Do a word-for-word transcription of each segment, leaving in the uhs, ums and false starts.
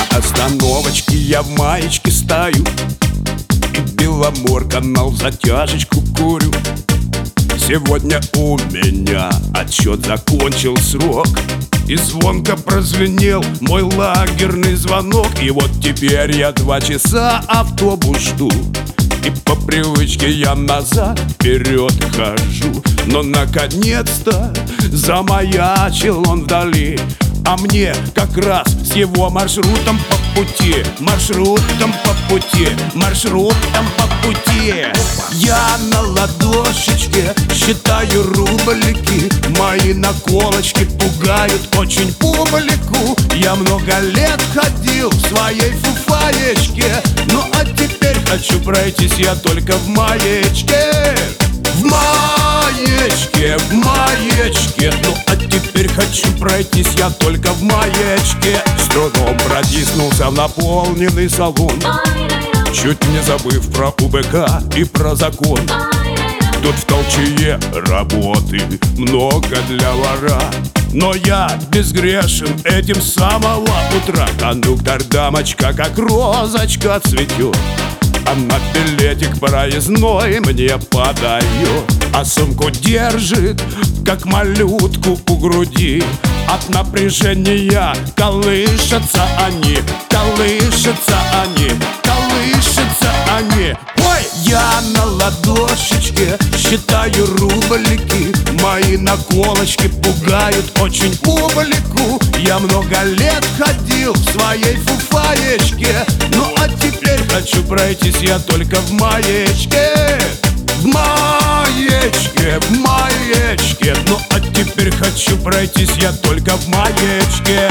На остановочке я в маечке стою и Беломор канал в затяжечку курю. Сегодня у меня отсчет закончил срок, и звонко прозвенел мой лагерный звонок. И вот теперь я два часа автобус жду, и по привычке я назад, вперед хожу. Но наконец-то замаячил он вдали, а мне как раз с его маршрутом по пути, маршрутом по пути, маршрутом по пути. Я на ладошечке считаю рублики, мои наколочки пугают очень публику. Я много лет ходил в своей фуфаечке, ну а теперь хочу пройтись я только в маечке. В маечке, в маечке, ну а теперь хочу пройтись я только в маечке. С трудом протиснулся в наполненный салон, чуть не забыв про УБК и про закон. Тут в толчее работы много для вора, но я безгрешен этим с самого утра. Кондуктор дамочка как розочка цветет, она билетик проездной мне подает, а сумку держит, как малютку у груди. От напряжения колышутся они, колышутся они, колышутся они. Ой! Я на ладошечке считаю рублики, мои наколочки пугают очень публику. Я много лет ходил в своей фуфаечке, ну а теперь хочу пройтись я только в маечке. В маечке, в маечке, ну а теперь хочу пройтись я только в маечке.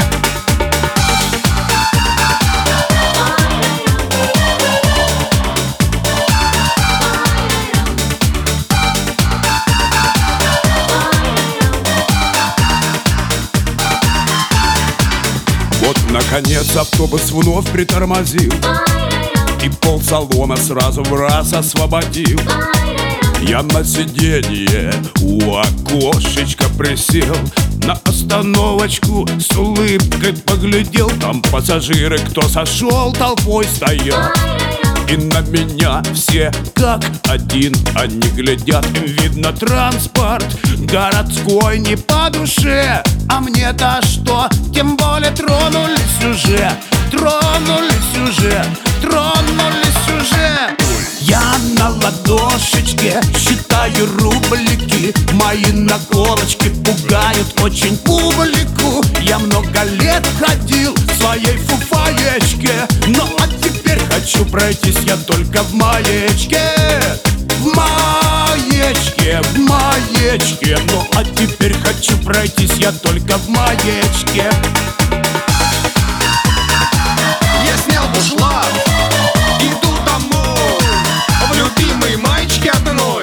Вот, наконец, автобус вновь притормозил, и полсалона сразу в раз освободил. Я на сиденье у окошечка присел, на остановочку с улыбкой поглядел. Там пассажиры, кто сошел, толпой стоят, и на меня все как один они глядят. Им видно транспорт городской не по душе, а мне-то что, тем более тронулись уже, тронулись уже, тронулись уже. Я на ладошечке считаю рублики, мои наколочки пугают очень публику. Я много лет ходил в своей фуфаечке, ну а теперь хочу пройтись я только в маечке. В маечке, в маечке, ну а теперь хочу пройтись я только в маечке. Я снял бушлат, иду домой, в любимой маечке одной.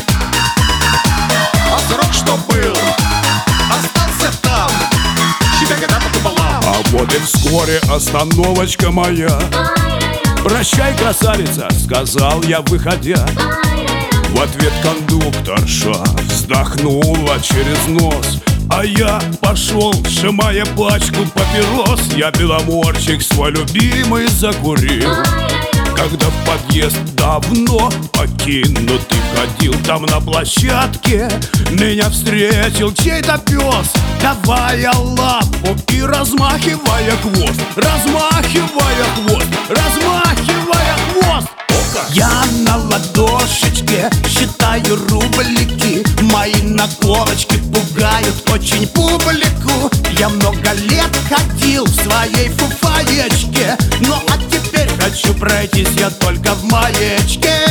А срок что был, остался там, себя когда-то пополам. А вот и вскоре остановочка моя. Прощай, красавица, сказал я, выходя. В ответ кондукторша вздохнула через нос, а я пошел, сжимая пачку папирос. Я Беломорчик свой любимый закурил, когда в подъезд давно покинутый ходил. Там на площадке меня встретил чей-то пес, давая лапу и размахивая хвост, размахивая хвост, размахивая хвост. Я на ладошечке считаю рублики, мои наколочки пугают очень публику. Я много лет ходил в своей фуфаечке, ну а теперь хочу пройтись я только в маечке.